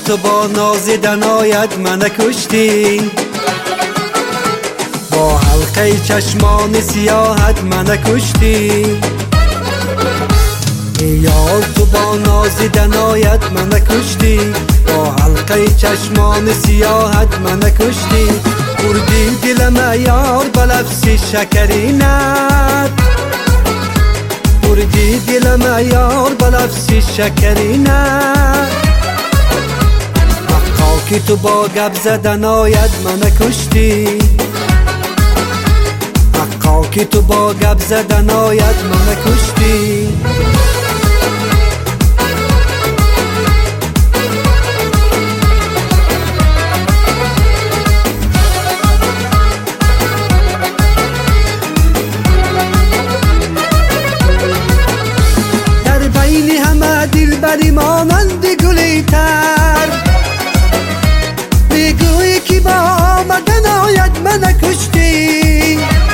تو با نازیدنایت من کشتی، با حلقه چشمان سیاحت من کشتی. یار تو با نازیدنایت من کشتی، با حلقه چشمان سیاحت من کشتی. بردی دلم یار به لفظ شکرینت، بردی دلم یار به لفظ شکرینت. حقا که تو با گپ زدنایت من کشتی، حقا که تو با گپ زدنایت من کشتی. دلبری مانند گلی تر، میگویی که با آمدن آید من کشتی.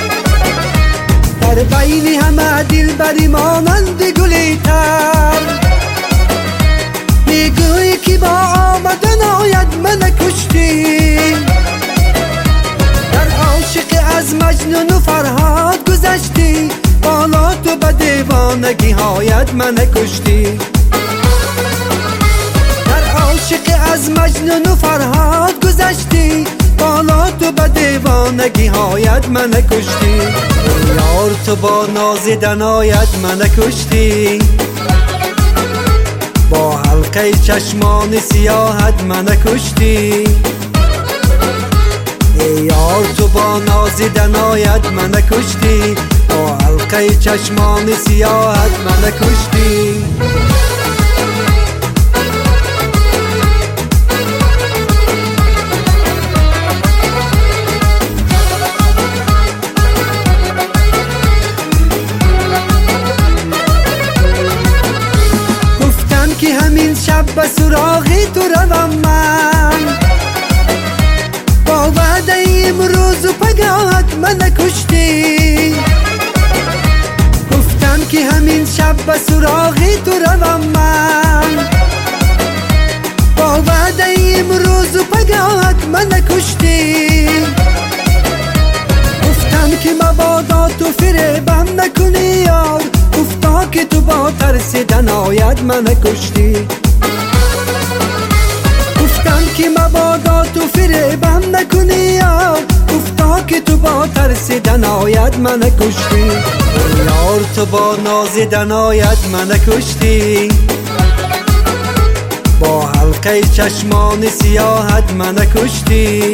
در بین همه دلبری مانند گلی تر، میگویی که با آمدن آید من کشتی. در عاشق از مجنون و فرهاد گذشتی، بالا تو به دیوانگی هایت من کشتی. عاشق از مجنون و فرهاد گذشتی، بالا تو به دیوانگی هایت من کشتی. یار تو با نازیدنایت من کشتی، با حلقه چشمان سیاحت من کشتی. یار تو با نازیدنایت من کشتی، با حلقه چشمان سیاحت من کشتی. که همین شب به سراغی تو روم من، با وعده امروز و پگاهت من کشتی. گفتم که همین شب به سراغی تو روم من، با وعده امروز و پگاهت من کشتی. گفتم که مبادا تو فریبم نکنی یار، گفتا که تو با ترسیدن آید من کشتی. گفتم که مبادا تو فریبم نکنی یار، گفتا که تو با ترسیدن آید من کشتی. یار تو با نازیدن آید من کشتی، با حلقه چشمان سیاحت من کشتی.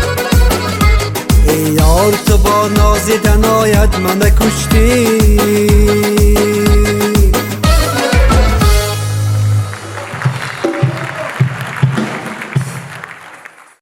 یار تو با نازیدن آید من کشتی.